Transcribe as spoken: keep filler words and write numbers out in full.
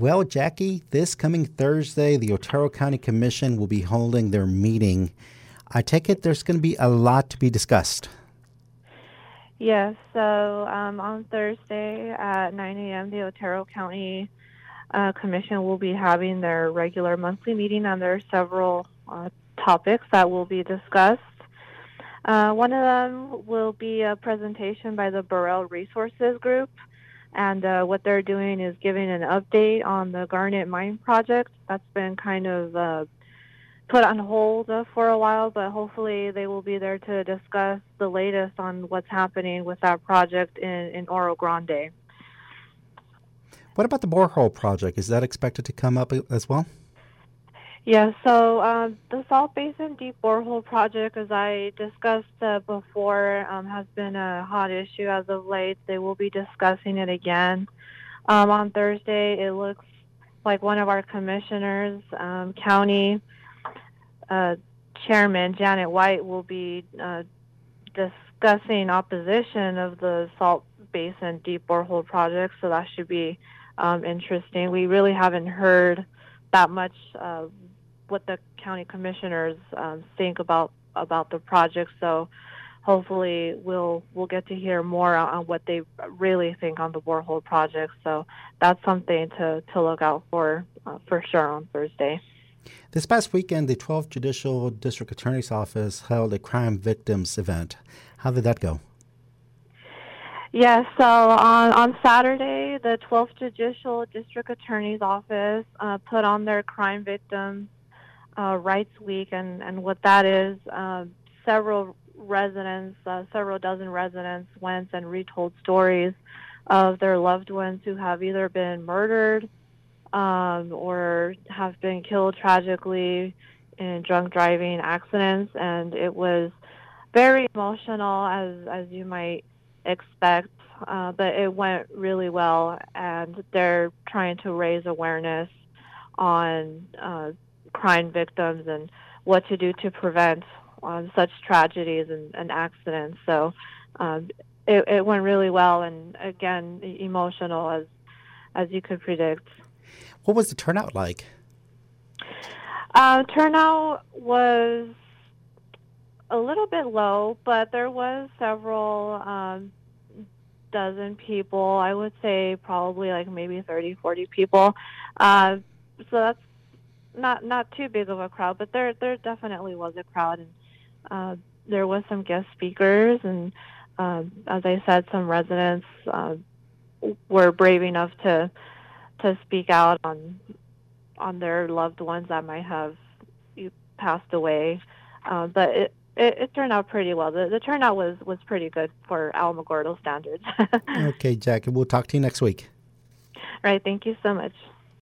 Well, Jackie, this coming Thursday, the Otero County Commission will be holding their meeting. I take it there's going to be a lot to be discussed. Yes, so um, on Thursday at nine a.m., the Otero County uh, Commission will be having their regular monthly meeting, and there are several uh, topics that will be discussed. Uh, one of them will be a presentation by the Burrell Resources Group, and uh, what they're doing is giving an update on the Garnet Mine project that's been kind of uh, put on hold uh, for a while, but hopefully they will be there to discuss the latest on what's happening with that project in, in Oro Grande. What about the borehole project? Is that expected to come up as well? Yeah, so um, the Salt Basin Deep Borehole Project, as I discussed uh, before, um, has been a hot issue as of late. They will be discussing it again. Um, on Thursday, it looks like one of our commissioners, um, county uh, chairman Janet White, will be uh, discussing opposition of the Salt Basin Deep Borehole Project, so that should be um, interesting. We really haven't heard that much uh, what the county commissioners um, think about about the project. So hopefully we'll we'll get to hear more on what they really think on the borehole project. So that's something to, to look out for uh, for sure on Thursday. This past weekend, the twelfth Judicial District Attorney's Office held a crime victims event. How did that go? Yes, yeah, so on, on Saturday, the twelfth Judicial District Attorney's Office uh, put on their Crime Victims uh, Rights Week, and, and what that is, uh, several residents, uh, several dozen residents went and retold stories of their loved ones who have either been murdered um, or have been killed tragically in drunk driving accidents, and it was very emotional, as as you might expect, uh, but it went really well, and they're trying to raise awareness on uh, crime victims and what to do to prevent um, such tragedies and, and accidents. So um, it, it went really well, and again, emotional as as you could predict. What was the turnout like? Uh, turnout was a little bit low, but there was several um, dozen people. I would say probably like maybe thirty, forty people. Uh, so that's not not too big of a crowd, but there there definitely was a crowd, and uh, there was some guest speakers, and uh, as I said, some residents uh, were brave enough to to speak out on on their loved ones that might have passed away. Uh, but it It, it turned out pretty well. The, the turnout was, was pretty good for Alamogordo standards. Okay, Jackie, we'll talk to you next week. All right, thank you so much.